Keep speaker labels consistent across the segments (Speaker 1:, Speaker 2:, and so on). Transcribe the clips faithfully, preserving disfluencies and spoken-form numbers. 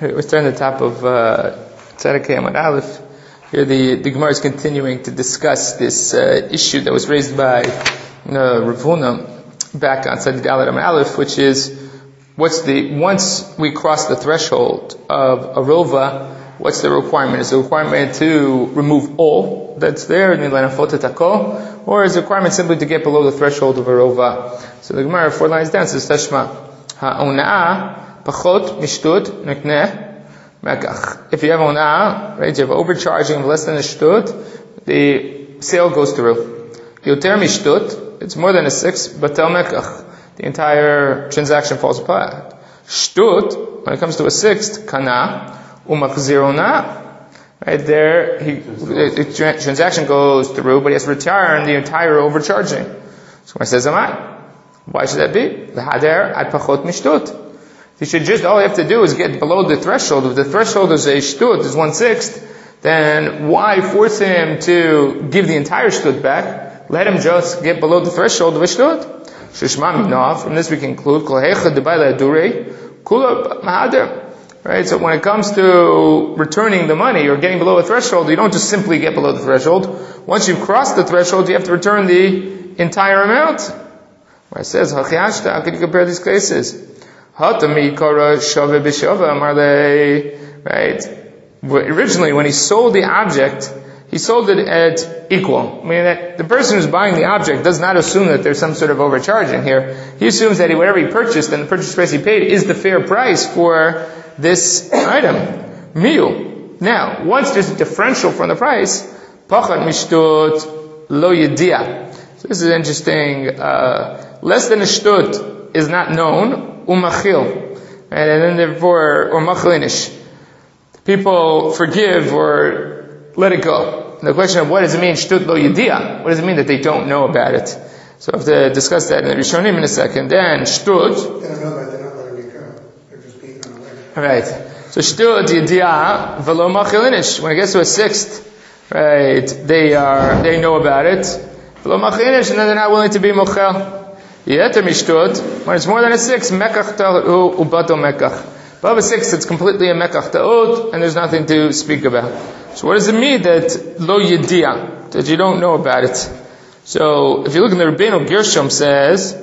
Speaker 1: We're starting the top of Tzedek Amud Aleph. Here the, the Gemara is continuing to discuss this uh, issue that was raised by uh, Rav Huna back on Tzedek Amud Aleph, which is what's the once we cross the threshold of a rova, what's the requirement? Is the requirement to remove all that's there, or is the requirement simply to get below the threshold of a rova? So the Gemara four lines down says Tashma ha'ona'ah pachot mishtut nekneh. If you have ona'ah, right, you have overcharging of less than a shtut, the sale goes through. Yoter mishtut, it's more than a six, batel mekach, the entire transaction falls apart. Shtut, when it comes to a sixth, kana, umachzir ona'ah. Right there, he, the, the transaction goes through, but he has to return the entire overcharging. So when it says amai, why should that be? The hader ad pachot mishtut. He should just, all you have to do is get below the threshold. If the threshold is a shtut, is one-sixth, then why force him to give the entire shtut back? Let him just get below the threshold of a shtut. Shishma minah, from this we conclude, kol heicha debayla adurei, kula mahader. Right, so when it comes to returning the money or getting below a threshold, you don't just simply get below the threshold. Once you've crossed the threshold, you have to return the entire amount. Where it says, hachiyashta, how can you compare these cases? Right? Originally, when he sold the object, he sold it at equal. I mean, that the person who's buying the object does not assume that there's some sort of overcharging here. He assumes that whatever he purchased and the purchase price he paid is the fair price for this item. Miu. Now, once there's a differential from the price, pachat mishtut lo yedia. So this is interesting. Uh, less than a shtut is not known. Umachil, right? And then therefore, or machilinish. People forgive or let it go. And the question of what does it mean, shtut lo yedia? What does it mean that they don't know about it? So I have to discuss that in the Rishonim in a second. Then, shtut. They don't know about it, they're not letting it go. They're just being unaware. Right. So shtut yedia, velo machilinish. When it gets to a sixth, right, they are, they know about it. Velo machilinish, and then they're not willing to be mochel. Yeter mishtut, when it's more than a six, mekach ta'u ubato mekach. Above a six, it's completely a mekach ta'ut, and there's nothing to speak about. So what does it mean that lo yedia, that you don't know about it? So if you look in the Rabbeinu Gershom says,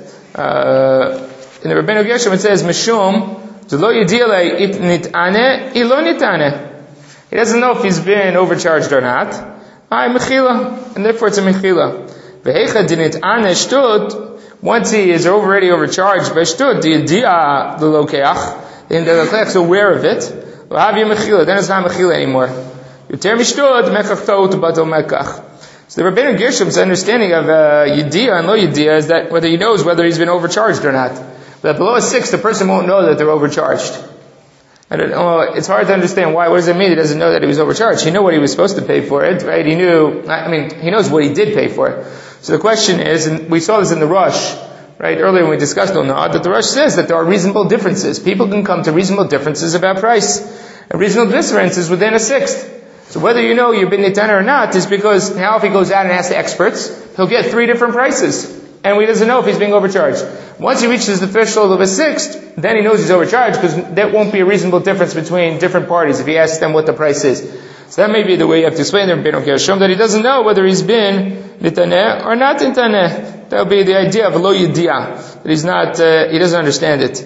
Speaker 1: uh, in the Rabbeinu Gershom it says, Mishum, to lo yedia le it nitane, ilo nitane. He doesn't know if he's been overcharged or not. Ay, mechila, and therefore it's a mechila. Vehecha dinitane shtut, once he is already overcharged by shtut, the idea the lokeach, then the lokeach is aware of it. Then it's not mechila anymore. Yoter mishtut mekach ta'ut batel mekach. So the Rabbeinu Gershom's understanding of uh, yediyah and lo yediyah is that whether he knows whether he's been overcharged or not. But below a six, the person won't know that they're overcharged. I don't know, it's hard to understand why. What does it mean? He doesn't know that he was overcharged. He knew what he was supposed to pay for it, right? He knew, I mean, he knows what he did pay for it. So the question is, and we saw this in the Rush, right, earlier when we discussed Onah, that the Rush says that there are reasonable differences. People can come to reasonable differences about price. A reasonable difference is within a sixth. So whether you know you've been nitana or not is because now if he goes out and asks the experts, he'll get three different prices. And he doesn't know if he's being overcharged. Once he reaches the threshold of a sixth, then he knows he's overcharged because that won't be a reasonable difference between different parties if he asks them what the price is. So that may be the way you have to explain to Rabbeinu Gershom that he doesn't know whether he's been nitaneh or not nitaneh. That would be the idea of lo yediyah, that he's not, uh, he doesn't understand it.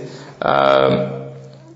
Speaker 1: Um,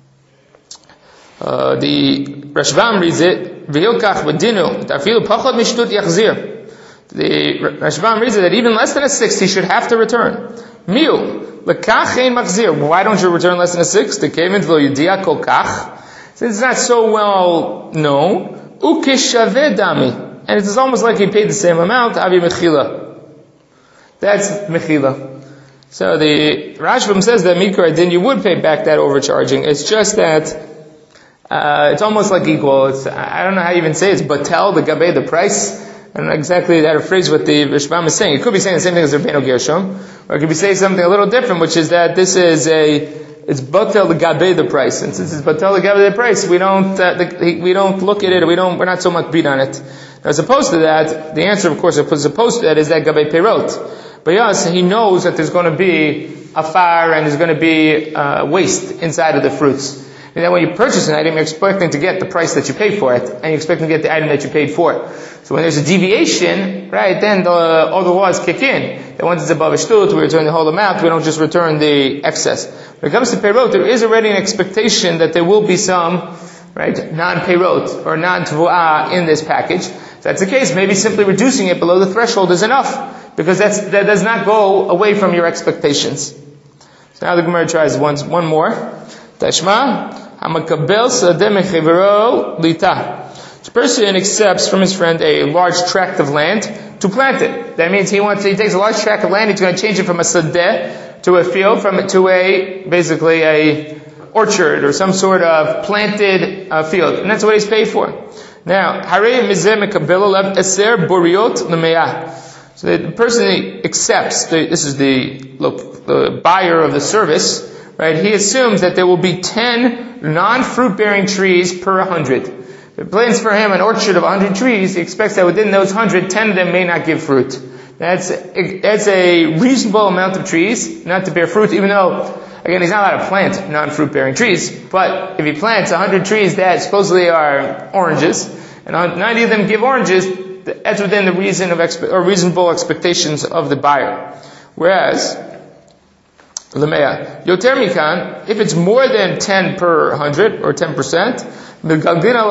Speaker 1: uh, the Rashbam reads it, v'hilkach v'dinu, tafilu pachot mishtut yachzir. The Rashbam reads it that even less than a sixth he should have to return. Miu, lekach ein machzir. Why don't you return less than a sixth? The came into lo yediyah kol kach. Since it's not so well known, ukeshaveh dami. And it's almost like he paid the same amount, avi mechila. That's mechila. So the Rashbam says that mikra, then you would pay back that overcharging. It's just that, uh, it's almost like equal. It's, I don't know how you even say it. It's batel, the gabe, the price. I don't know exactly that phrase what the Rashbam is saying. It could be saying the same thing as Rabbeinu Gershom, or it could be saying something a little different, which is that this is a, it's batel legabe the price, and since it's batel legabe the price, we don't, uh, the, we don't look at it, we don't, we're not so much beat on it. Now, as opposed to that, the answer, of course, as opposed to that, is that gabe perot. But yes, he knows that there's going to be a fire and there's going to be uh, waste inside of the fruits. And then when you purchase an item, you're expecting to get the price that you paid for it, and you're expecting to get the item that you paid for. So when there's a deviation, right, then the, all the laws kick in. That once it's above a shtut, we return the whole amount, we don't just return the excess. When it comes to peirot, there is already an expectation that there will be some, right, non-peirot, or non-tvu'ah in this package. If that's the case, maybe simply reducing it below the threshold is enough, because that's, that does not go away from your expectations. So now the Gemara tries once, one more. Tashma, hamakabel sadeh mechevero lita. This person accepts from his friend a large tract of land to plant it. That means he wants, he takes a large tract of land, he's going to change it from a sadeh to a field, from to a, basically a orchard or some sort of planted uh, field. And that's what he's paid for. Now, harei mizeh mekabel alav eser boriot l'meah. So the person accepts, the, this is the, look, the buyer of the service, right? He assumes that there will be ten non-fruit bearing trees per hundred. If it plans for him an orchard of one hundred trees, he expects that within those one hundred, ten of them may not give fruit. That's, that's a reasonable amount of trees not to bear fruit, even though, again, he's not allowed to plant non-fruit bearing trees, but if he plants one hundred trees that supposedly are oranges, and ninety of them give oranges, that's within the reason of expe- or reasonable expectations of the buyer. Whereas, Lemea, Yoter Mikan, if it's more than ten per hundred, or ten percent, then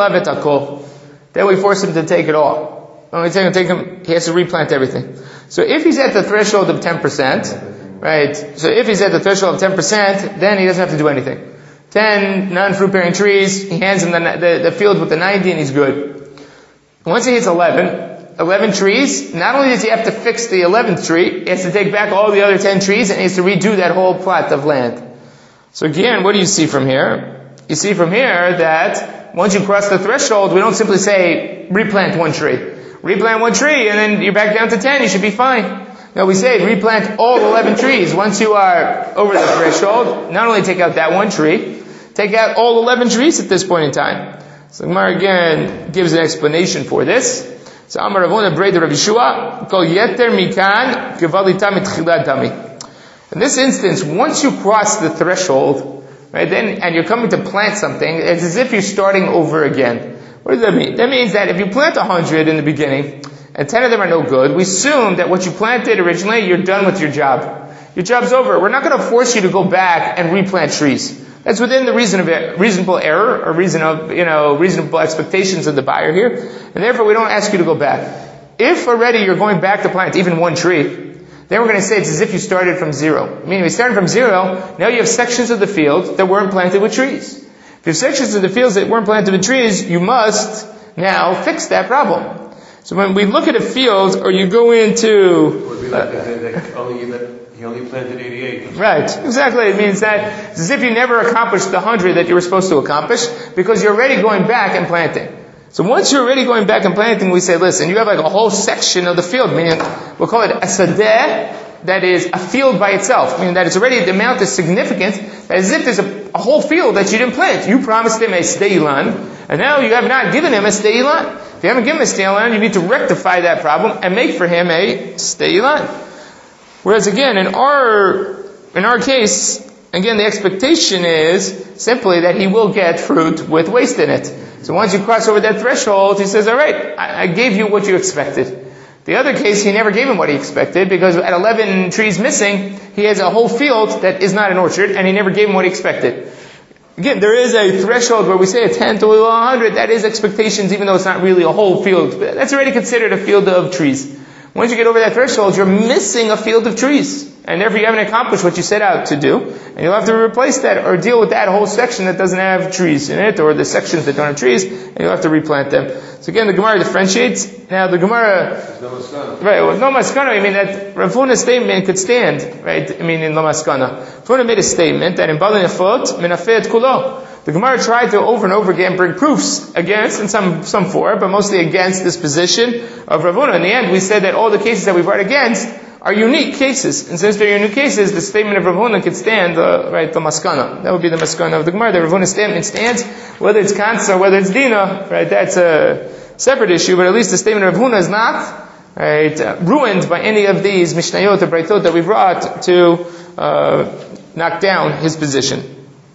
Speaker 1: we force him to take it all. When we take him, take him, he has to replant everything. So if he's at the threshold of ten percent, right, so if he's at the threshold of ten percent, then he doesn't have to do anything. ten non-fruit bearing trees, he hands him the, the, the field with the ninety and he's good. Once he hits eleven, eleven trees, not only does he have to fix the eleventh tree, he has to take back all the other ten trees and he has to redo that whole plot of land. So again, what do you see from here? You see from here that once you cross the threshold, we don't simply say, replant one tree. Replant one tree and then you're back down to ten, you should be fine. No, we say replant all eleven trees. Once you are over the threshold, not only take out that one tree, take out all eleven trees at this point in time. So Gemara again gives an explanation for this. So Amar Ravuna Breda Rav Yeshua, Kol Yeter Mikan Gevalita Mitchilat Dami. In this instance, once you cross the threshold, right, then, and you're coming to plant something, it's as if you're starting over again. What does that mean? That means that if you plant a hundred in the beginning, and ten of them are no good, we assume that what you planted originally, you're done with your job. Your job's over. We're not going to force you to go back and replant trees. That's within the reason of reasonable error, or reason of, you know, reasonable expectations of the buyer here. And therefore we don't ask you to go back. If already you're going back to plant even one tree, then we're going to say it's as if you started from zero. Meaning we started from zero, now you have sections of the field that weren't planted with trees. If you have sections of the fields that weren't planted with trees, you must now fix that problem. So when we look at a field, or you go into...
Speaker 2: It would be like that, only that he only planted eighty-eight.
Speaker 1: Right, exactly. It means that it's as if you never accomplished the hundred that you were supposed to accomplish, because you're already going back and planting. So once you're already going back and planting, we say, listen, you have like a whole section of the field, meaning we'll call it a sadeh, that is a field by itself, meaning that it's already, the amount is significant, as if there's a, a whole field that you didn't plant. You promised him a steilan, and now you have not given him a steilan. If you haven't given him a steilan, you need to rectify that problem and make for him a steilan. Whereas again, in our, in our case, again, the expectation is simply that he will get fruit with waste in it. So once you cross over that threshold, he says, alright, I, I gave you what you expected. The other case, he never gave him what he expected, because at eleven trees missing, he has a whole field that is not an orchard, and he never gave him what he expected. Again, there is a threshold where we say a ten to a hundred, that is expectations, even though it's not really a whole field. That's already considered a field of trees. Once you get over that threshold, you're missing a field of trees. And therefore you haven't accomplished what you set out to do. And you'll have to replace that, or deal with that whole section that doesn't have trees in it, or the sections that don't have trees, and you'll have to replant them. So again, the Gemara differentiates. Now the Gemara...
Speaker 2: There's no maskana.
Speaker 1: Right, well, no maskana, I mean that Rav Huna's statement could stand, right? I mean in no maskana. Rav Huna made a statement that in Bala Nefot, Menafet Kulo. The Gemara tried to over and over again bring proofs against, and some, some for, but mostly against this position of Rav Huna. In the end, we said that all the cases that we brought against are unique cases. And since they're unique cases, the statement of Rav Huna could stand, uh, right, the maskana. That would be the maskana of the Gemara. The Rav Huna's statement stands, whether it's Kansa or whether it's Dina, right, that's a separate issue, but at least the statement of Rav Huna is not, right, uh, ruined by any of these Mishnayot or Braitot that we brought to, uh, knock down his position.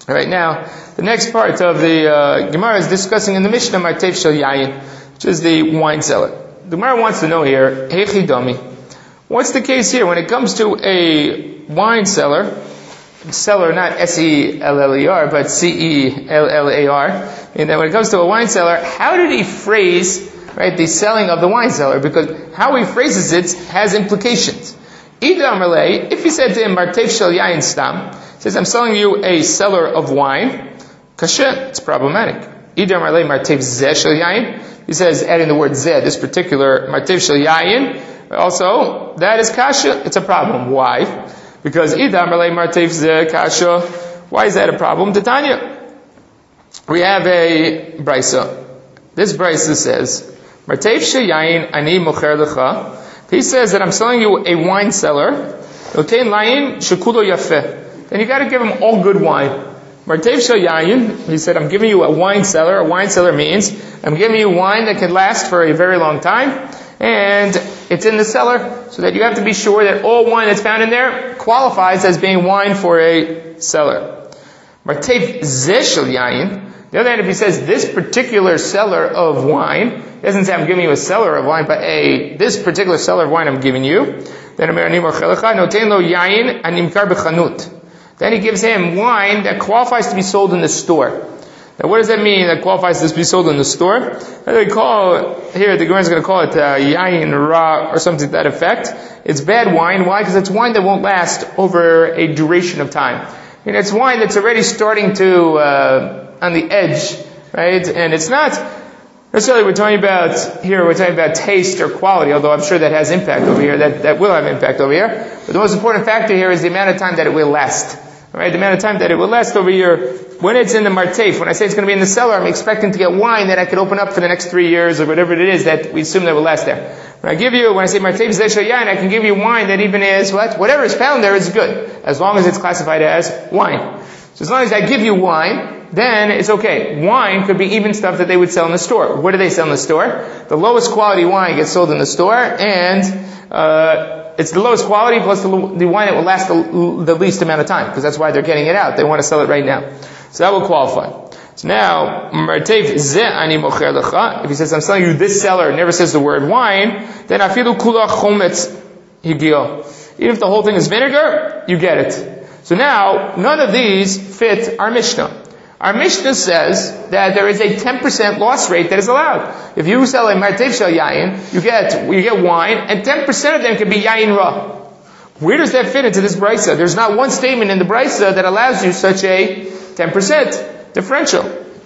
Speaker 1: All right, now, the next part of the uh, Gemara is discussing in the Mishnah Martev Shel Yayin, which is the wine cellar. The Gemara wants to know here, Hechi Dami. What's the case here when it comes to a wine cellar? Cellar, not S E L L E R, but C E L L A R. And then when it comes to a wine cellar, how did he phrase, right, the selling of the wine cellar? Because how he phrases it has implications. If he said to him, Martev Shel Yayin Stam, he says, I'm selling you a cellar of wine, kasha, it's problematic. Idam Marlei Martev Zeh Shel Yayin. He says, adding the word Zeh, this particular Martev Shel Yayin, also, that is kasha, it's a problem. Why? Because Idam Marlei Martev Zeh Kasha, why is that a problem? Titania. We have a brisa. This brisa says, Martev Shel Yayin Ani Mocher Lecha. He says that I'm selling you a wine cellar, Notein Layin Shekulo Yafeh. Then you got to give him all good wine. Martev Shel Yayin, he said, I'm giving you a wine cellar. A wine cellar means I'm giving you wine that can last for a very long time, and it's in the cellar, so that you have to be sure that all wine that's found in there qualifies as being wine for a cellar. Martev Zeh Shel Yayin. The other hand, if he says this particular cellar of wine, he doesn't say I'm giving you a cellar of wine, but a this particular cellar of wine I'm giving you. Then Then he gives him wine that qualifies to be sold in the store. Now what does that mean, that qualifies to be sold in the store? They call, here the Gemara is going to call it uh, yayin ra or something to that effect. It's bad wine. Why? Because it's wine that won't last over a duration of time. And it's wine that's already starting to, uh, on the edge, right? And it's not necessarily we're talking about, here we're talking about taste or quality, although I'm sure that has impact over here, that, that will have impact over here. But the most important factor here is the amount of time that it will last. Right, the amount of time that it will last over here. When it's in the martef, when I say it's going to be in the cellar, I'm expecting to get wine that I could open up for the next three years or whatever it is that we assume that will last there. When I give you, when I say martef zeh shel yayin, I can give you wine that even is what? Whatever is found there is good, as long as it's classified as wine. So as long as I give you wine, then it's okay. Wine could be even stuff that they would sell in the store. What do they sell in the store? The lowest quality wine gets sold in the store, and uh it's the lowest quality plus the, the wine that will last the, the least amount of time, because that's why they're getting it out. They want to sell it right now. So that will qualify. So now, Martev Zeh Ani Mocher Lecha, if he says, I'm selling you this cellar, never says the word wine, then Afilu Kula Chometz Higio. Even if the whole thing is vinegar, you get it. So now, none of these fit our Mishnah. Our Mishnah says that there is a ten percent loss rate that is allowed. If you sell a Martev Shel Yayin, you get, you get wine, and ten percent of them can be Yayin Ra. Where does that fit into this brisa? There's not one statement in the brisa that allows you such a ten percent differential.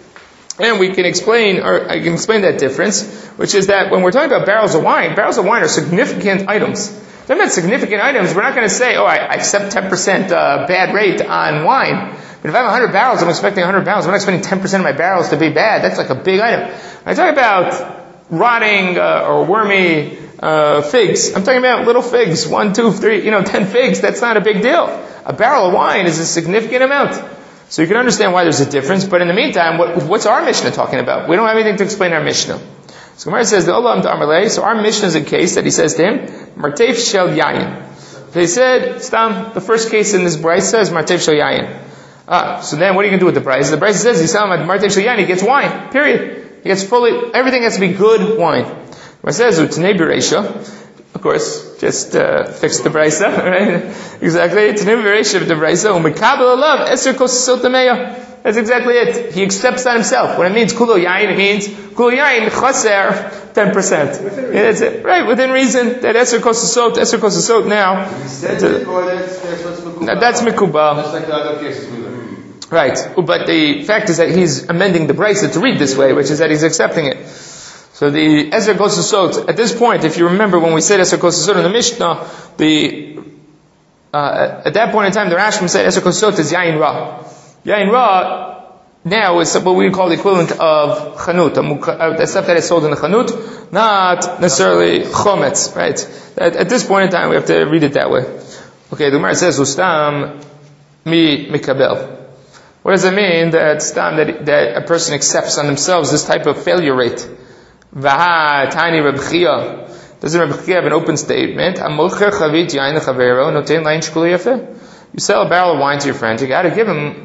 Speaker 1: And we can explain, or I can explain that difference, which is that when we're talking about barrels of wine, barrels of wine are significant items. They're not significant items. We're not going to say, oh, I, I accept ten percent uh, bad rate on wine. But if I have one hundred barrels, I'm expecting one hundred barrels. I'm not expecting ten percent of my barrels to be bad. That's like a big item. When I talk about rotting uh, or wormy uh, figs, I'm talking about little figs. One, two, three, you know, ten figs. That's not a big deal. A barrel of wine is a significant amount. So you can understand why there's a difference. But in the meantime, what, what's our Mishnah talking about? We don't have anything to explain our Mishnah. So Gemara says, the Olam D'Amalei. So our Mishnah is a case that he says to him, Martev Shel Yayin. They said, Stam, the first case in this brisa is Martev Shel Yayin. Ah, so then what are you going to do with the price? The price says, you sell him at Martev Shel Yayin, he gets wine. Period. He gets fully, everything has to be good wine. It says, Utnei Bereisha. Of course, just uh, fix the brisa, right? Exactly. Utnei Bereisha of the brisa. Umekabel alav eser kosasot tameya. That's exactly it. He accepts that himself. When it means kulo yayin, it means kulo yayin chaser ten percent. Yeah, that's it. Right, within reason. That eser kosasot, eser kosasot now. Now that's mikubah.
Speaker 2: Just like the other cases we learned.
Speaker 1: Right. But the fact is that he's amending the brisa to read this way, which is that he's accepting it. So the Ezer Kosasot, at this point, if you remember when we said Ezer Kosasot in the Mishnah, the, uh, at that point in time, the Rashbam said Ezer Kosasot is Yayin Ra. Yayin Ra now is what we call the equivalent of Chanut, the stuff that is sold in the Chanut, not necessarily Chometz, right? At, at this point in time, we have to read it that way. Okay, the Gemara says, Ustam mi mikabel. What does it mean that Stam, that, that a person accepts on themselves this type of failure rate? Vaha tani Reb Chia. Doesn't Reb Chia have an open statement? You sell a barrel of wine to your friend, you got to give him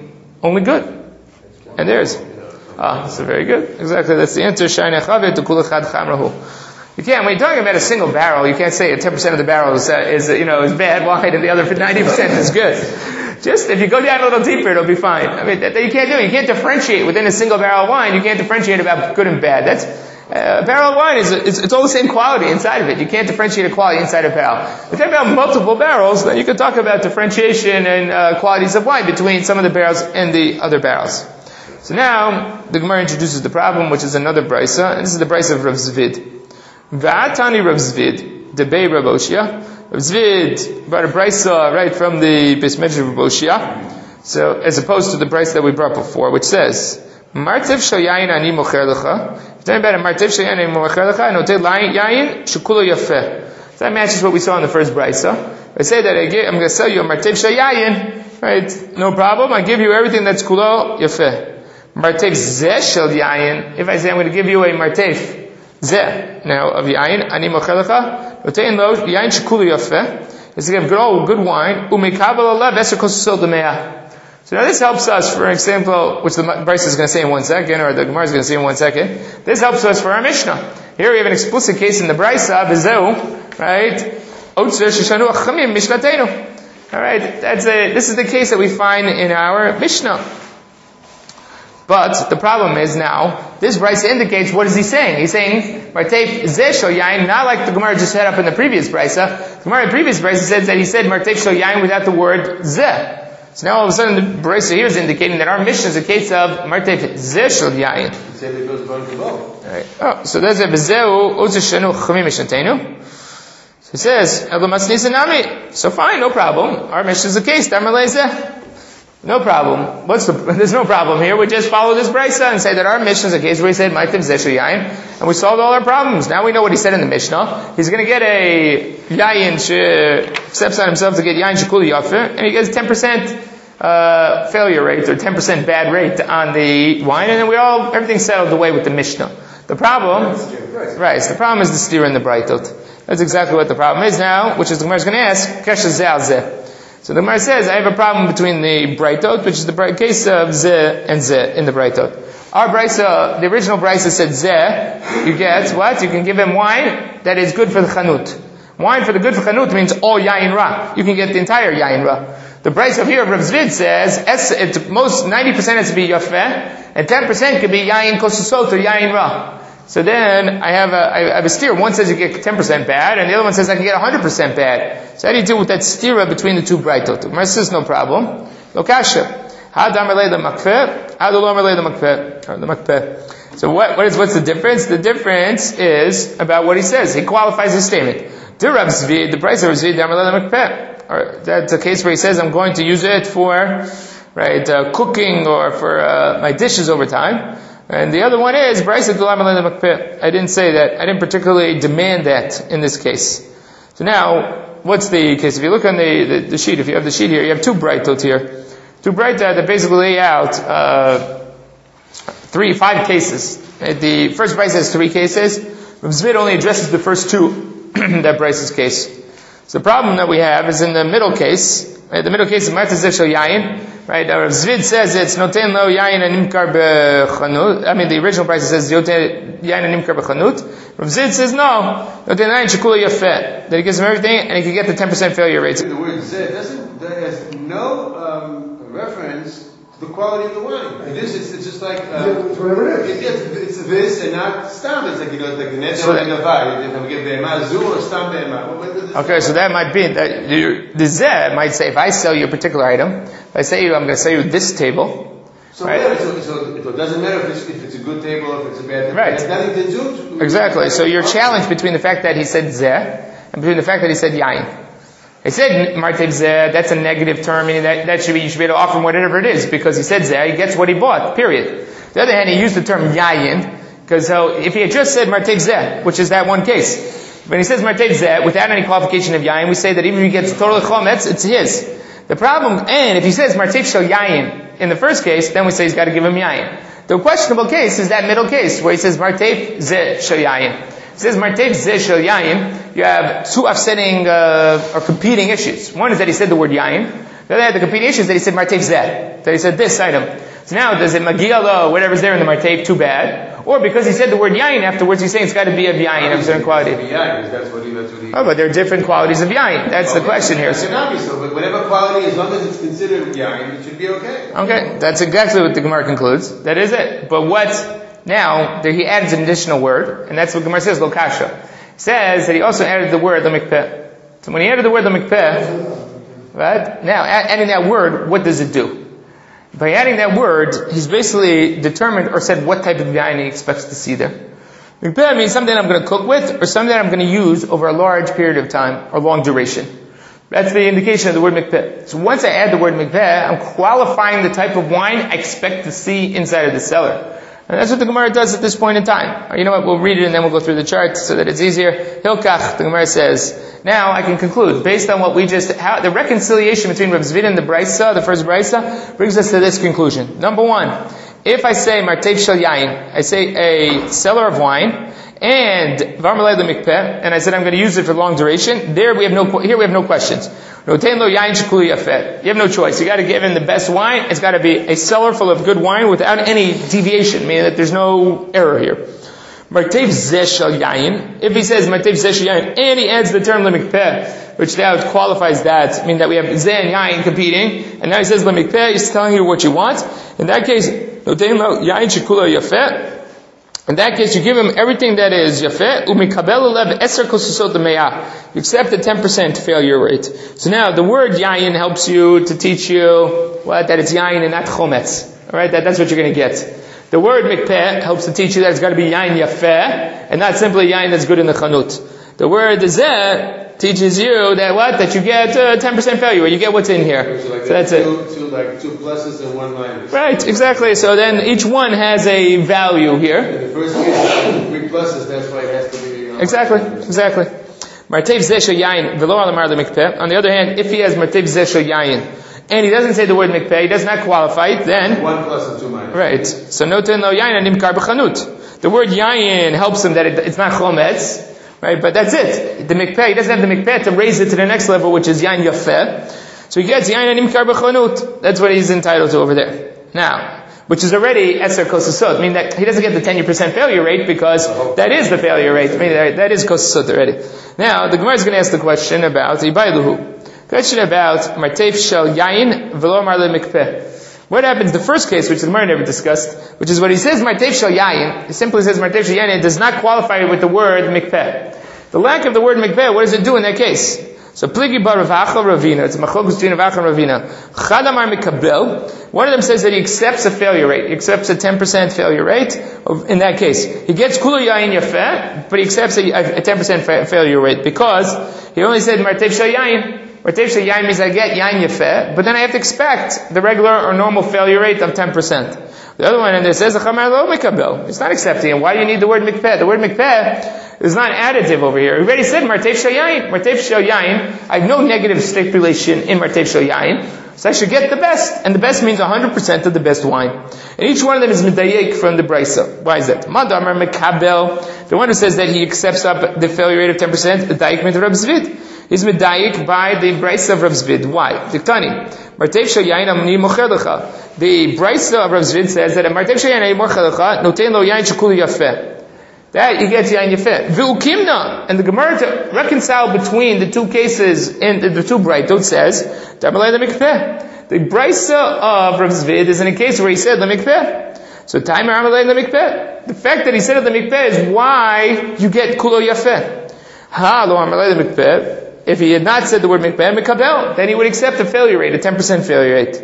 Speaker 1: only good. And there's. Ah, so very good. Exactly, that's the answer. Shayna chaveh to kul echad chamrahu. You can't, when you're talking about a single barrel, you can't say ten percent of the barrel is, uh, is uh, you know, is bad wine and the other ninety percent is good. Just, if you go down a little deeper, it'll be fine. I mean, that, that you can't do. You can't differentiate within a single barrel of wine. You can't differentiate about good and bad. That's, uh, a barrel of wine is, it's, it's all the same quality inside of it. You can't differentiate a quality inside a barrel. If you're talking about multiple barrels, then you can talk about differentiation and, uh, qualities of wine between some of the barrels and the other barrels. So now, the Gemara introduces the problem, which is another brisa, and this is the brisa of Rav Zvid. V'atani Rav Zvid, debei Rav Oshia. Rav Zvid brought a brisa right from the Beis Medrash of Rav Oshia. So, as opposed to the brisa that we brought before, which says, Martev shel yayin ani mocher lecha. If you're talking about a martev shel yayin ani mocher lecha, and oteh yayin shekulo yafeh. So that matches what we saw in the first brisa. I say that I give, I'm going to sell you a martev shel yayin, right? No problem. I give you everything that's kulo yafeh. Martev zeh shel yayin. If I say I'm going to give you a martev zeh now of yayin, ani mocher lecha, notein lo yayin shekulo yafeh. It's to give good old good wine. Umekabel alav eser kosul demeah. So now this helps us, for example, which the Brisa is going to say in one second, or the Gemara is going to say in one second. This helps us for our Mishnah. Here we have an explicit case in the Brisa, V'zeu, right? Otzer sheshanu achamim mishnatenu. All right, that's a. This is the case that we find in our Mishnah. But the problem is now, this Brisa indicates, what is he saying? He's saying, Martev zeh shel yayin, not like the Gemara just set up in the previous Brisa. The Gemara in the previous Brisa says that he said Martev shel yayin without the word zeh. So now all of a sudden the Brisa here is indicating that our Mishnah is a case of Martev zeh shel yayin.
Speaker 2: He said it goes both to both.
Speaker 1: Right. Oh, so there's a B'zeu Otzer shenu chamim mishnatenu. So he says, Elo masnisa nami. So fine, no problem. Our Mishnah is a case, Damalei zeh. No problem. What's the, there's no problem here. We just follow this Brisa and say that our Mishnah is a case where he said, Martev zeh shel yayin, and we solved all our problems. Now we know what he said in the Mishnah. He's going to get a yayin, she steps on himself to get yayin shekuli yafeh, and he gets ten percent uh, failure rate, or ten percent bad rate on the wine, and then we all, everything's settled away with the Mishnah. The problem, right, so the problem is the steer in the Breitot. That's exactly what the problem is now, which is the Gemara is going to ask, Kesha zeh al zeh. So the Gemara says, I have a problem between the Breitot, which is the case of zeh and zeh in the Breitot. Our Brisa, the original Brisa said zeh, you get what? You can give him wine that is good for the chanut. Wine for the good for chanut means all yayin ra. You can get the entire yayin ra. The Brisa of here of Rav Zvid says, it's most, ninety percent has to be yafeh, and ten percent could be yayin kosusot or yayin ra. So then, I have a, I have a steer. One says you get ten percent bad, and the other one says I can get one hundred percent bad. So how do you deal with that stira between the two Breitot? The Gemara says no problem. Lo kasha. How do I the makpeh? How do I the makpeh? The makpeh. So what, what is, what's the difference? The difference is about what he says. He qualifies his statement. The Rav Zvid, the price of Rav Zvid, the makpeh. Or that's a case where he says I'm going to use it for, right, uh, cooking or for uh, my dishes over time. And the other one is, I didn't say that. I didn't particularly demand that in this case. So now, what's the case? If you look on the, the, the sheet, if you have the sheet here, you have two Breitot here. Two Breitot that basically lay out uh, three, five cases. The first Brisa has three cases. Rav Zvid only addresses the first two, that Brisa's case. So the problem that we have is in the middle case. Right, the middle case is Martev zeh shel yayin. Right, Rav Zvid says it's noten lo yayin animkar bechanut. I mean, the original Brisa says yoten yayin animkar bechanut. Rav Zvid says no, noten yayin shekula yafeh. That he gives him everything and he can get the ten percent failure rate.
Speaker 2: The word zeh doesn't, there is no um, reference to the quality of the wine. Like this, it's, it's just like, um, it's whatever it is. It's, it's this and not stam. It's like, you know, it's like the net and the var. If we give be'ema zu or stam be'ema.
Speaker 1: Okay, so that might be, that you, the zeh might say, if I sell you a particular item, if I say you, I'm going to sell you this table.
Speaker 2: So,
Speaker 1: right?
Speaker 2: yeah, so, so it doesn't matter if it's, if it's a good table or if it's a bad table.
Speaker 1: Right.
Speaker 2: It has nothing to do.
Speaker 1: Exactly. So you're challenged between the fact that he said zeh and between the fact that he said yayin. He said martev zeh, that's a negative term, meaning that, that should be, you should be able to offer him whatever it is, because he said zeh, he gets what he bought, period. On the other hand, he used the term yayin, because so if he had just said martev zeh, which is that one case, when he says martev zeh, without any qualification of yayin, we say that even if he gets totally chometz, it's his. The problem, and if he says martev shel yayin in the first case, then we say he's got to give him yayin. The questionable case is that middle case, where he says martev zeh shel yayin. He says martev zeh shel yayin, you have two offsetting uh, or competing issues. One is that he said the word yayin. The other had the competing issues that he said martev zeh, that he said this item. So now, does it magia lo, whatever's there in the martev, too bad? Or because he said the word yayin afterwards, he's saying it's got to be a yayin of a certain quality.
Speaker 2: That's what he, that's what he,
Speaker 1: oh, but there are different qualities of yayin. That's okay. The question here.
Speaker 2: So, but whatever quality, as long as it's considered yayin, it should be okay.
Speaker 1: Okay, that's exactly what the Gemara concludes. That is it. But what, now, there he adds an additional word, and that's what Gemara says, lo kasha. He says that he also added the word, lo mikpeh. So when he added the word, lo mikpeh, right? Now, adding that word, what does it do? By adding that word, he's basically determined or said what type of yayin he expects to see there. Mikpeh means something I'm going to cook with, or something I'm going to use over a large period of time, or long duration. That's the indication of the word mikpeh. So once I add the word mikpeh, I'm qualifying the type of wine I expect to see inside of the cellar. And that's what the Gemara does at this point in time. You know what, we'll read it and then we'll go through the chart so that it's easier. Hilkach, the Gemara says, now I can conclude, based on what we just, how, the reconciliation between Rav Zvid and the Brisa, the first Brisa, brings us to this conclusion. Number one, if I say martev shel yayin, I say a cellar of wine, and varmalei lemikpeh, and I said I'm going to use it for long duration, there we have no, here we have no questions. Noten lo yayin shekuli yafeh. You have no choice. You got to give him the best wine. It's got to be a cellar full of good wine without any deviation, meaning that there's no error here. Martev zeh shel yayin. If he says martev zeh shel yayin, and he adds the term lemikpeh, which now qualifies that, meaning that we have zeh and yayin competing, and now he says lemikpeh, he's telling you what you want. In that case, noten lo yayin shekuli yafeh. In that case, you give him everything that is yafeh, umikabel alev eser kosusot l'me'ah. You accept the ten percent failure rate. So now, the word yayin helps you to teach you what, that it's yayin and not chometz. Alright, that, that's what you're going to get. The word mikpeh helps to teach you that it's got to be yayin yafeh, and not simply yayin that's good in the chanut. The word zeh teaches you that what? That you get uh, ten percent failure rate. You get what's in here.
Speaker 2: So, like
Speaker 1: so that's
Speaker 2: two,
Speaker 1: it.
Speaker 2: Two, like two pluses and one minus.
Speaker 1: Right, exactly. So then each one has a value here.
Speaker 2: In the first case, three pluses, that's why it has to be... Uh,
Speaker 1: exactly, exactly. Martev zeh shel yayin, v'lo alamar lemikpeh. On the other hand, if he has martev zeh shel yayin, and he doesn't say the word mikpeh, he does not qualify it, then...
Speaker 2: One plus and two minus.
Speaker 1: Right. So noten lo yayin and nimkar b'chanut. The word yayin helps him that it, it's not chometz. Right, but that's it. The mikpeh, he doesn't have the mikpeh to raise it to the next level, which is yain yafeh. So he gets yain and imkar b'chonut. That's what he's entitled to over there. Now, which is already eser kosasot, meaning that he doesn't get the ten percent failure rate because that is the failure rate. I mean, that is kosasot already. Now, the Gemara is going to ask the question about ibayluhu. Question about martev shel yain v'lo amar le mikpeh. What happens, the first case, which the Gemara never discussed, which is what he says, martev shel yayin, he simply says martev shel yayin, it does not qualify with the word mikpeh. The lack of the word mikpeh, what does it do in that case? So, pligi bar Rav Acha Ravina, it's a machlokus between Rav Acha and Ravina. Chad amar mikabel, one of them says that he accepts a failure rate, he accepts a ten percent failure rate, in that case. He gets kula yayin yafeh, but he accepts a, a ten percent fa- failure rate, because he only said martev shel yayin. Martev shel yayin means I get yayin yafeh, but then I have to expect the regular or normal failure rate of ten percent. The other one, and there says, Achamar lo mikabel. It's not accepting it. Why do you need the word mikpeh? The word mikpeh is not additive over here. We already said martev shel yayin. Martev shel yayin, I have no negative stipulation in martev shel yayin, so I should get the best. And the best means one hundred percent of the best wine. And each one of them is medayek from the Brisa. Why is that? Madamar mikabel, the one who says that he accepts up the failure rate of ten percent, the dayek mit Rav Zvid. He's medayik by the Brisa of Rav Zvid. Why? Diktani. Martev shel yayin amni mocher lecha. The Brisa of Rav Zvid says that a martev shel yayin mocher lecha, noten lo yayin shekuli yafeh. That he gets yayin yafeh. V'ukimna. And the Gemara to reconcile between the two cases in the, the two Braitot says, Damalei lemikpeh. The Brisa of Rav Zvid is in a case where he said lemikpeh. So Taimer Amalei lemikpeh. The fact that he said lemikpeh is why you get kulo yafeh. Ha lo Amalei lemikpeh. If he had not said the word mikpeh, mikabel, then he would accept a failure rate, a ten percent failure rate.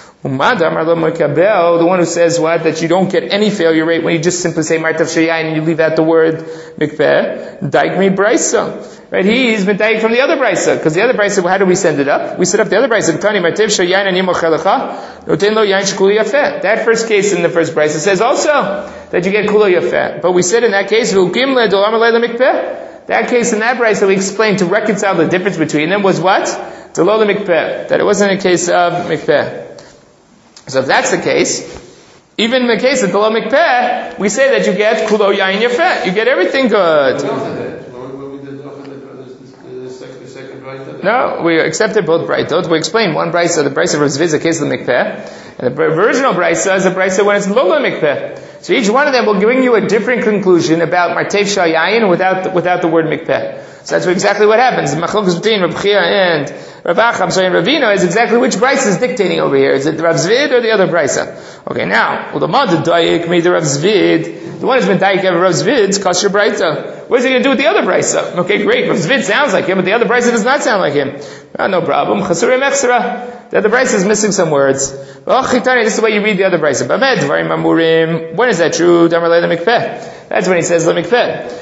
Speaker 1: The one who says what? That you don't get any failure rate when you just simply say martev shel yayin and you leave out the word mikpeh. Daik mi brisa. Right? He's been daik from the other brisa. Because the other brisa, how do we send it up? We set up the other brisa. Tani martev shel yayin ani mochelecha. Noten lo yayin shekuli yafeh. That first case in the first brisa says also that you get kula yafeh. But we said in that case, v'ukim le dolam alei lemikpeh. That case in that brisa we explained to reconcile the difference between them was what? Delo lemikpeh. That it wasn't a case of mikpeh. So if that's the case, even in the case of Delo mikpeh, we say that you get kulo yayin yafeh. You get everything good.
Speaker 2: When we did the second
Speaker 1: No, we accepted both braitot. We explained one brisa, the brisa of Rav Zvid is a case of the mikpeh, and the original brisa is a brisa when it's lola mikpeh. So each one of them will bring you a different conclusion about martev shayayin without without the word mikpeh. So that's exactly what happens. The machlokes between Rav Chia and Rav Acham, sorry, and Ravina is exactly which brisa is dictating over here. Is it Rav Zvid or the other brisa? Okay, now, well, the mother dayik made the Rav Zvid. The one who's been dayik of Rav Zvid's kosher brisa. What is he going to do with the other brisa? Okay, great. Rav Zvid sounds like him, but the other brisa does not sound like him. Oh, no problem. Chasurim extra. The other brisa is missing some words. Oh, chitani, this is the way you read the other brisa. Bamed dvarim amurim. When is that true? Damar le mikpeh. That's when he says le mikpeh.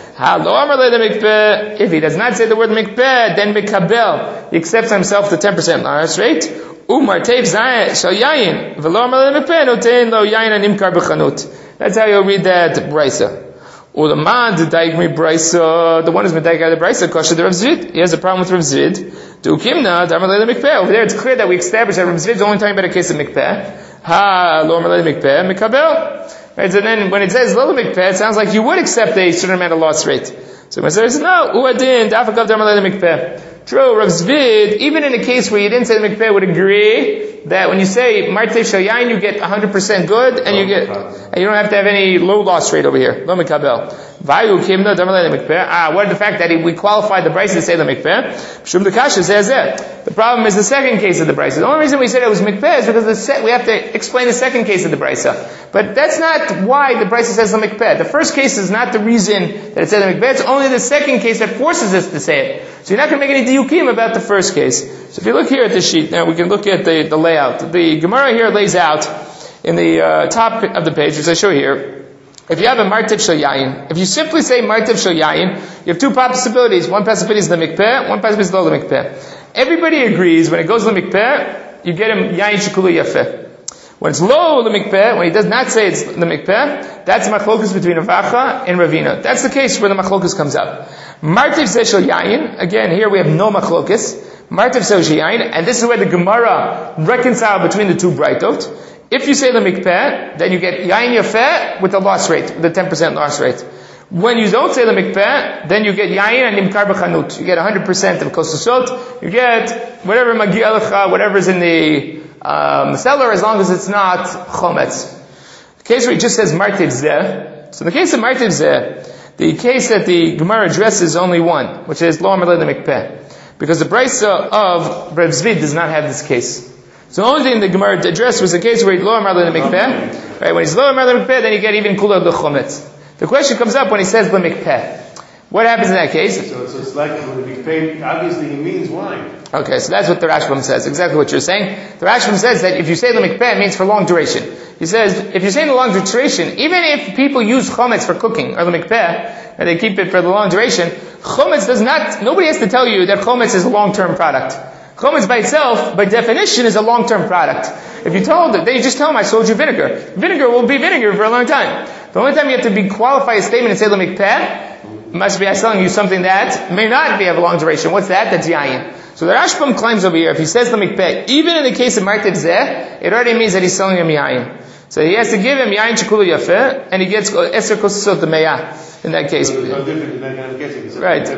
Speaker 1: If he does not say the word mikpeh, then mikabel, he accepts himself the ten percent loss rate. Umar tev shal yayin, v'lo amar le mikpeh, notein lo yayin animkar b'chanut. That's how you'll read that brisa. Ulaman d'daik mi brisa, the one who's been daik out of the brisa, kosher the Rav Zvid. He has a problem with Rav Zvid. Du'kimna d'amar le mikpeh. Over there, it's clear that we established that Rav Zvid is only talking about a case of mikpeh. Ha lo amar le mikpeh, mikabel. Right, so then when it says lo mikpeh, it sounds like you would accept a certain amount of loss rate. So when it says no, uadin dafakav d'amar le mikpeh. True, Rav Zvid, even in a case where you didn't say the mikpeh, would agree that when you say martev shayayin, you get one hundred percent good, and you get, and you don't have to have any low loss rate over here. Lo mikabel. Vayu kimna d'amar le mikpeh. Ah, what the fact that we qualified the brisa to say the mikpeh? Shum the kasha says that. The problem is the second case of the brisa. The only reason we said it was mikpeh is because the se- we have to explain the second case of the brisa. But that's not why the brisa says the mikpeh. The first case is not the reason that it says the mikpeh. It's only the second case that forces us to say it. So you're not going to make any diyukim about the first case. So if you look here at the sheet, now we can look at the, the layout. The Gemara here lays out in the uh, top of the page, as I show here, if you have a martev shel yayin, if you simply say martev shel yayin, you have two possibilities. One possibility is the mikpeh, one possibility is lo the mikpeh. Everybody agrees when it goes to the mikpeh, you get him yayin shekulu yafeh. When it's lo the mikpeh, when he does not say it's the mikpeh, that's machlokus between Ravacha and Ravina. That's the case where the machlokus comes up. Martev shel yayin, again here we have no machlokus. Martev shel yayin, and this is where the Gemara reconcile between the two braitot. If you say the mikpeh, then you get yayin yafeh with the loss rate, the ten percent loss rate. When you don't say the mikpeh, then you get yayin and nimkar b'chanut. You get one hundred percent of kosasot. You get whatever magi elacha, whatever's in the um, cellar, as long as it's not chometz. The case where it just says martev zeh. So in the case of martev zeh, the case that the Gemara addresses is only one, which is lo amar le mikpeh. Because the brisa of Rav Zvid does not have this case. So the only thing the Gemara addressed was the case where he's lo amar le mikpeh. Right, when he's lo amar le mikpeh, then you get even kula le chometz. The question comes up when he says le mikpeh. What happens in that case?
Speaker 2: So, so it's like when the mikpeh, obviously he means wine.
Speaker 1: Okay, so that's what the Rashbam says. Exactly what you're saying. The Rashbam says that if you say le mikpeh, it means for long duration. He says, if you're saying the long duration, even if people use chometz for cooking, or the mikpeh, and they keep it for the long duration, chometz does not, nobody has to tell you that chometz is a long-term product. Chometz by itself, by definition, is a long-term product. If you told them, then you just tell them, I sold you vinegar. Vinegar will be vinegar for a long time. The only time you have to be qualify a statement and say le mikpeh, must be I'm selling you something that may not be of a long duration. What's that? That's yayin. So the Rashbam claims over here, if he says le mikpeh, even in the case of martev zeh, it already means that he's selling him yayin. So he has to give him yayin shekulu yafeh, and he gets eser kosasot demeyah in that case.
Speaker 2: So no different in that kind of case.
Speaker 1: Right.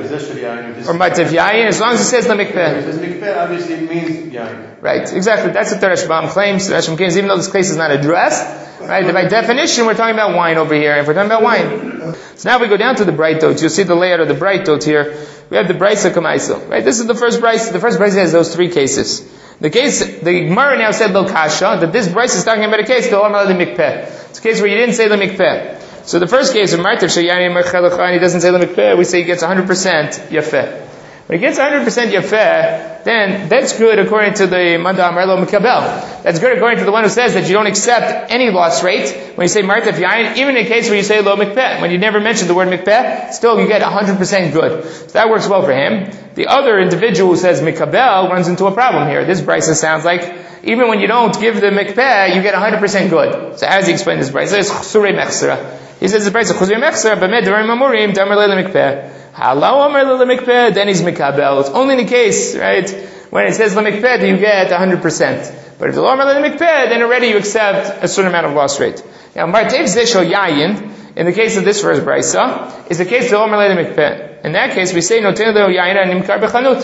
Speaker 1: Or martev yayin, as long as he says le mikpeh.
Speaker 2: If it says mikpeh, obviously it means yayin.
Speaker 1: Right, exactly. That's what the Rashbam claims. The Rashbam claims, even though this case is not addressed, right, by definition we're talking about wine over here. If we're talking about wine. So now we go down to the braitot. You'll see the layout of the braitot here. We have the brisa kamaisa. Right, this is the first brisa. The first brisa has those three cases. The case, the Gemara now said lo kasha, that this brisa is talking about a case, lo amar le mikpeh. It's a case where you didn't say the mikpeh. So the first case, of martev sheyani merchelecha, he doesn't say the mikpeh, we say he gets one hundred percent yafeh. When he gets one hundred percent yafeh, then that's good according to the Manda Amar Lo Mikabel. That's good according to the one who says that you don't accept any loss rate when you say martev yayin, even in a case where you say lo mikpeh. When you never mention the word mikpeh, still you get one hundred percent good. So that works well for him. The other individual who says mikabel runs into a problem here. This brisa sounds like even when you don't give the mikpeh, you get one hundred percent good. So how does he explain this brisa? It's chsurei mechsera. He says the brisa chsurei mechsera b'med devarim amurim damar le mikpeh. Halau amar le mikpeh, then he's mikabel. It's only in the case, right, when it says le mikpeh, that you get one hundred percent. But if the lo amar le mikpeh, then already you accept a certain amount of loss rate. Now martev zeh shel yayin, in the case of this first brisa, is the case of lo amar le mikpeh. In that case, we say, Notenu yayin nimkar b'chanut.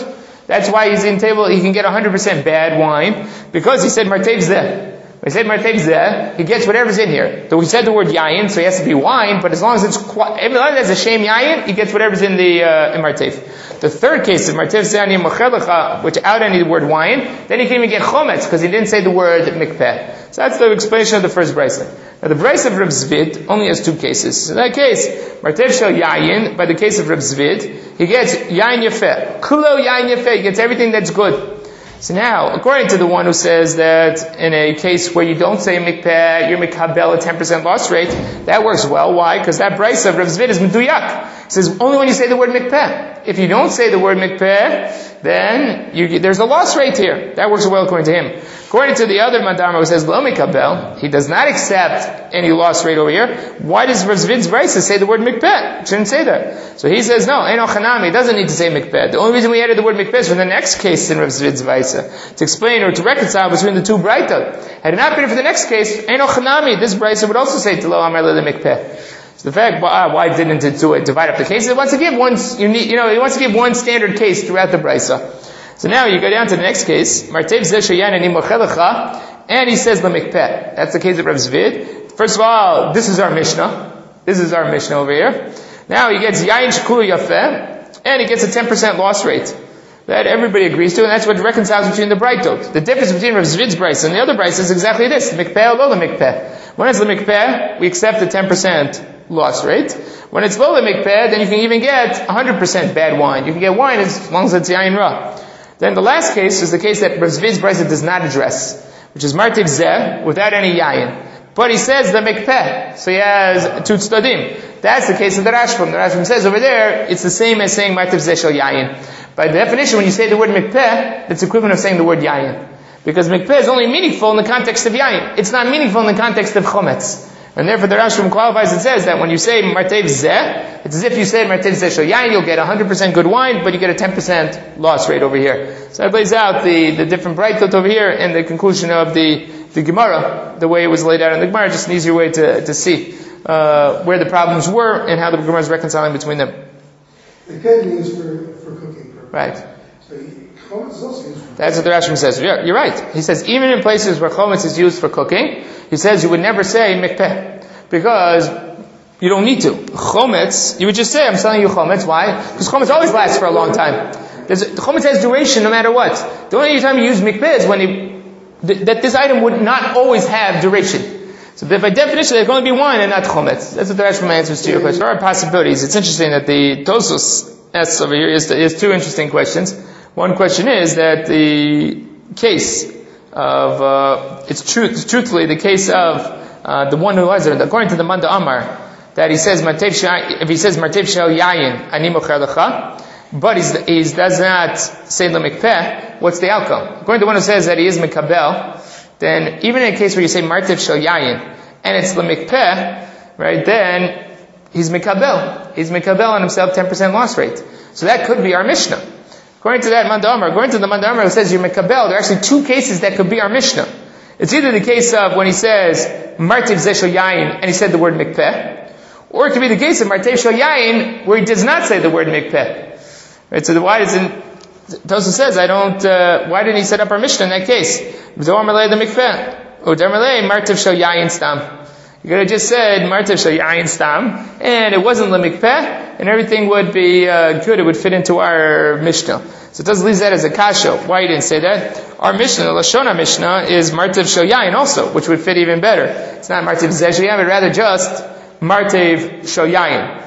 Speaker 1: That's why he's in table, he can get one hundred percent bad wine, because he said Martev Zeh. When he said Martev Zeh, he gets whatever's in here. So we said the word Yayin, so he has to be wine, but as long as it's, as long as it's a Shem Yayin, he gets whatever's in the, uh, in Martev. The third case of Martev Zeh Ani Mochelecha, which out any word wine, then he can even get Chometz, because he didn't say the word Mikpeh. So that's the explanation of the first brisa. Now the brisa of Reb Zvid only has two cases. In that case, Martev Shel Yayin, by the case of Reb Zvid, he gets Yayin Yefeh. Kulo Yayin Yefeh, he gets everything that's good. So now, according to the one who says that in a case where you don't say mikpeh, you're mikabel a ten percent loss rate, that works well. Why? Because that brisa of Rav Zvid is meduyak. It says only when you say the word mikpeh. If you don't say the word mikpeh, then you, there's a loss rate here. That works well according to him. According to the other Madama who says lo mikabel, he does not accept any loss rate over here. Why does Rav Zvid's brisa say the word mikpeh? It shouldn't say that. So he says no, eno chanami, it doesn't need to say mikpeh. The only reason we added the word mikpeh is for the next case in Rav Zvid's brisa, to explain or to reconcile between the two braitot. Had it not been for the next case, eno chanami, this brisa would also say to lo amar le mikpeh. So the fact, why, why didn't it do it? Divide up the cases. It wants to give one unique, you know, it wants to give one standard case throughout the brisa. So now you go down to the next case, Martev Zeh Sheyayin Ani Mochelecha, and he says the mikpeh. That's the case of Rav Zvid. First of all, this is our Mishnah. This is our Mishnah over here. Now he gets Yayin Shekulu Yafeh, and he gets a ten percent loss rate. That everybody agrees to, and that's what reconciles between the braitot. The difference between Rav Zvid's brisa and the other brisa is exactly this: mikpeh or lo mikpeh. When it's the mikpeh, we accept the ten percent loss rate. When it's lo mikpeh, then you can even get one hundred percent bad wine. You can get wine as long as it's yayin ra. Then the last case is the case that Rav Zvid's brisa does not address, which is Martev Zeh without any yayin. But he says the mikpeh, so he has two tzdadim. That's the case of the Rashbam. The Rashbam says over there, it's the same as saying Martev Zeh shel yayin. By definition, when you say the word mikpeh, it's equivalent of saying the word yayin. Because mikpeh is only meaningful in the context of yayin. It's not meaningful in the context of chometz. And therefore the Rashbam qualifies and says that when you say Martev Zeh, it's as if you said Martev Zeh shel yayin, you'll get one hundred percent good wine, but you get a ten percent loss rate over here. So that lays out the, the different braitot over here and the conclusion of the, the Gemara, the way it was laid out in the Gemara, just an easier way to, to see uh, where the problems were and how the Gemara is reconciling between them.
Speaker 3: The good news for, for cooking purposes.
Speaker 1: Right.
Speaker 3: So chometz is also used for
Speaker 1: That's what the Rashbam says. You're, you're right. He says even in places where chometz is used for cooking, he says you would never say mikpeh, because you don't need to. Chometz, you would just say, I'm selling you chometz. Why? Because chometz always lasts for a long time. There's, chometz has duration no matter what. The only time you use mikpeh is when you, th- that this item would not always have duration. So by definition, there's going to be wine and not chometz. That's what the Rashbam answers to your question. There are possibilities. It's interesting that the Tosos asks over here is, is two interesting questions. One question is that the case of, uh, it's truth, truthfully the case of uh, the one who was there, according to the Manda Amar, that he says, if he says, Martev Shel Yayin, Ani Mochelecha, but he's, he does not say the mikpeh, what's the outcome? According to the one who says that he is mikabel, then even in a case where you say Martev Shel Yayin, and it's the mikpeh, right, then he's mikabel. He's mikabel on himself ten percent loss rate. So that could be our Mishnah. According to that Manda Amar, according to the Manda Amar who says you're mikabel, there are actually two cases that could be our Mishnah. It's either the case of when he says Martev Zeh shel yayin and he said the word mikpeh, or it could be the case of Martev Shel Yayin where he does not say the word mikpeh. Right? So why doesn't Tosa says I don't? Uh, why didn't he set up our Mishnah in that case? V'dor malei the mikpeh, or V'dor malei Martev Shel Yayin stam. You could have just said Martev Shel Yayin stam, and it wasn't the mikpeh, and everything would be uh, good. It would fit into our Mishnah. So it does leave that as a kasha. Why you didn't say that? Our Mishnah, the Lashon Mishnah, is Martev Shel Yayin also, which would fit even better. It's not Martev Zeh shel yayin, but rather just Martev Shel Yayin.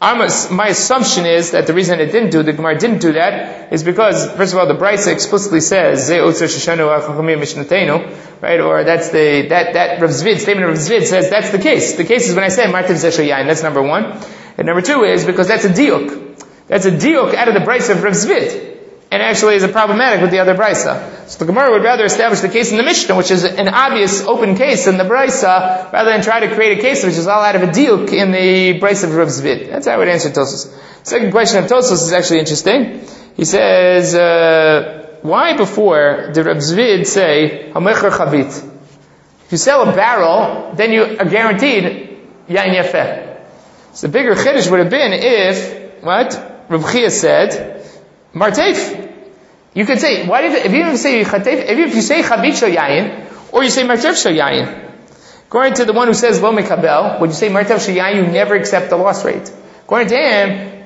Speaker 1: My assumption is that the reason it didn't do, the Gemara didn't do that, is because, first of all, the Brisa explicitly says, Zeh Otzar Sheshanu Achachamim Mishnatenu, right? Or that's the, that, that Rav Zvid, statement of Rav Zvid says that's the case. The case is when I say Martev Zeh shel yayin, that's number one. And number two is because that's a diuk. That's a diuk out of the Brisa of Rav Zvid. And actually is a problematic with the other Brisa. So the Gemara would rather establish the case in the Mishnah, which is an obvious open case in the Brisa, rather than try to create a case which is all out of a diuk in the Brisa of Rav Zvid. That's how I would answer Tosos. Second question of Tosos is actually interesting. He says, uh, why before did Rav Zvid say, Hamecher Chavit? If you sell a barrel, then you are guaranteed Yain Yafeh. So the bigger chiddush would have been if, what? Rav Chia said, Martev. You could say, why did, if you even say, if you say chavit shel yayin, or you say martev shel yayin, according to the one who says lo mekabel, would you say martev shel yayin, you never accept the loss rate? According to him,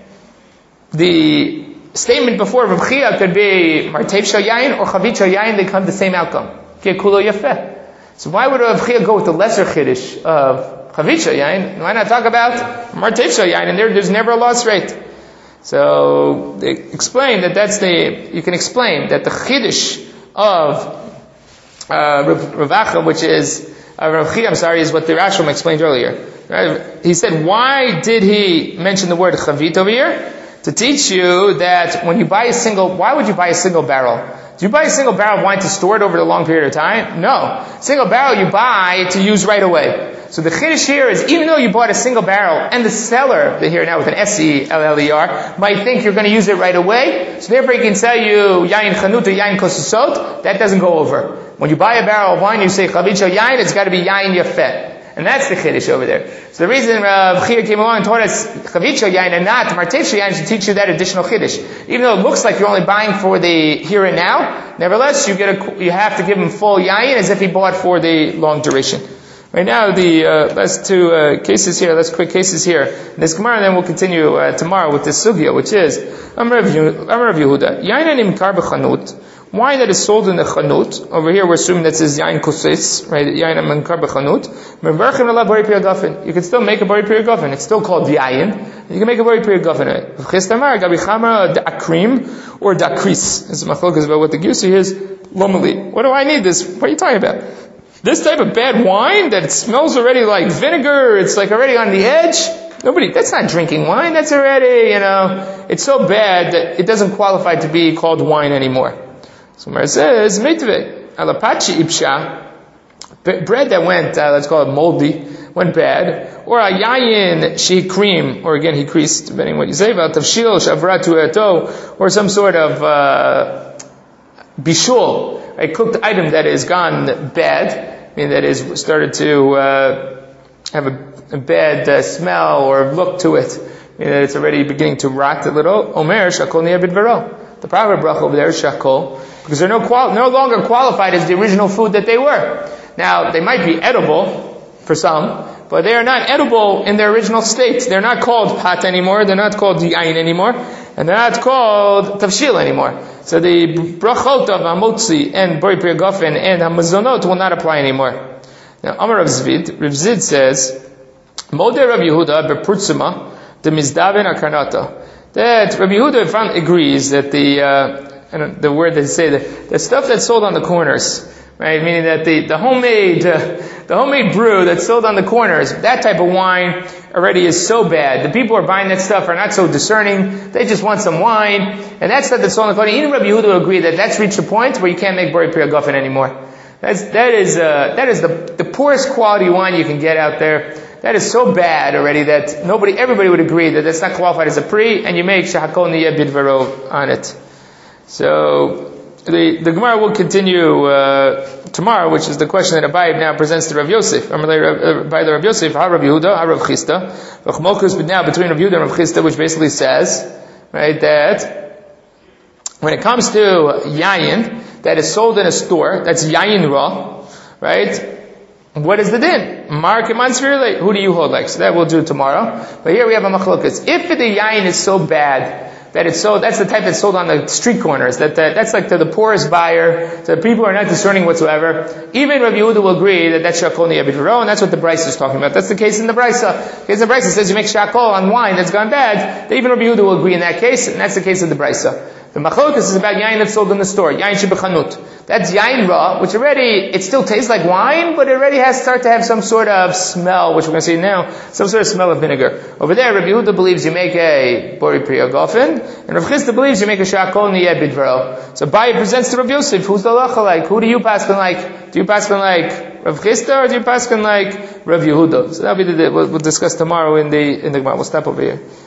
Speaker 1: the statement before Rav Chia could be martev shel yayin or chavit shel yayin, they come to the same outcome. Kulo yafeh. So why would Rav Chia go with the lesser chiddush of chavit shel yayin? Why not talk about martev shel yayin? And there, there's never a loss rate. So they explain that that's the, you can explain that the chiddush of uh, Rav Acha, which is uh, Rav Chia, I'm sorry, is what the Rashbam explained earlier. Right? He said, why did he mention the word chavit over here? To teach you that when you buy a single, why would you buy a single barrel? Do you buy a single barrel of wine to store it over a long period of time? No. Single barrel you buy to use right away. So the chiddush here is, even though you bought a single barrel, and the seller, here now with an S E L L E R, might think you're going to use it right away, so therefore he can sell you yayin chanut or yayin kosasot, that doesn't go over. When you buy a barrel of wine, you say chavit shel yayin, it's got to be yayin yafeh. And that's the chiddush over there. So the reason Rav Chia came along and taught us chavit shel yayin and not martev shel yayin should teach you that additional chiddush. Even though it looks like you're only buying for the here and now, nevertheless you get a, you have to give him full yayin as if he bought for the long duration. Right now, the uh, last two uh, cases here, last quick cases here. In this Gemara, and then we'll continue uh, tomorrow with this sugya, which is Amar Rav Yehuda, yayin nimkar b'chanut. Wine that is sold in the chanut. Over here, we're assuming that says yayin kosis, right? Yayin nimkar b'chanut. Mevarchim ala bari piragafen. You can still make a bari piragafen. It's still called yayin. You can make a bari piragafen. V'chistamar gabi chama da'akrim or da'kris. This is machlokas about what the gusi is. Lomali. What do I need this? What are you talking about? This type of bad wine that it smells already like vinegar, it's like already on the edge. Nobody, that's not drinking wine, that's already, you know, it's so bad that it doesn't qualify to be called wine anymore. So Mar says, Meitve, alapachi ipsha, bread that went, uh, let's call it moldy, went bad, or a yayin she cream, or again he creased, depending on what you say about tavshil, shavratu eto, or some sort of, uh, bishul, a cooked item that has gone bad, I mean that is started to uh, have a, a bad uh, smell or look to it, I mean that it's already beginning to rot a little. Omer shakol niya bidvaro. The proper bracha over there is shakol, because they're no, qual- no longer qualified as the original food that they were. Now they might be edible for some, but they are not edible in their original state. They're not called pat anymore. They're not called yayin anymore, and they're not called tavshil anymore. So the brachot of hamotzi and bori piragafen and hamazonot will not apply anymore. Now, Amar Rav Zvid, Rav Zvid says, Modeh Rav Yehuda bepurtzuma the mizdaven akarnata. That Rav Yehuda found, agrees that the uh, and the word they say the, the stuff that's sold on the corners, right? Meaning that the the homemade uh, the homemade brew that's sold on the corners, that type of wine already is so bad. The people who are buying that stuff are not so discerning. They just want some wine, and that stuff that's sold on the corner. Even Rabbi Yehuda will agree that that's reached a point where you can't make bori piragafen anymore. That's that is uh, that is the the poorest quality wine you can get out there. That is so bad already that nobody, everybody would agree that that's not qualified as a pri, and you make shahakol niya bidvaro on it. So the the Gemara will continue uh, tomorrow, which is the question that Abaye now presents to Rav Yosef. By the Rav Yosef, Ha Rav Yehuda, Ha Rav Chisda. V'chmokus now between Rav Yehuda and Rav Chisda, which basically says, right, that when it comes to yayin that is sold in a store, that's yayin raw, right? What is the din? Mark and Mansfirle. Who do you hold like? So that we'll do tomorrow. But here we have a machlokas. If the yayin is so bad that it's sold, that's the type that's sold on the street corners. That, that that's like to the poorest buyer, to the people who are not discerning whatsoever. Even Rabbi Yehuda will agree that that's shakol niya bidvaro, and that's what the Brisa is talking about. That's the case in the Brisa. The case in the Brisa says you make shakol on wine that's gone bad. Even Rabbi Yehuda will agree in that case, and that's the case of the Brisa. The machlokas is about yayin that's sold in the store, yayin shebechanut. That's yayin raw, which already, it still tastes like wine, but it already has to start to have some sort of smell, which we're going to see now, some sort of smell of vinegar. Over there, Rabbi Yehuda believes you make a bori piragafen, and Rav Chisda believes you make a shakol niyeh bidvaro. So Abaye presents to Rav Yosef, who's the halacha like? Who do you paskin like? Do you paskin like Rav Chisda, or do you paskin like Rav Yehuda? So that'll be the, we'll, we'll discuss tomorrow in the, in the Gemara. We'll stop over here.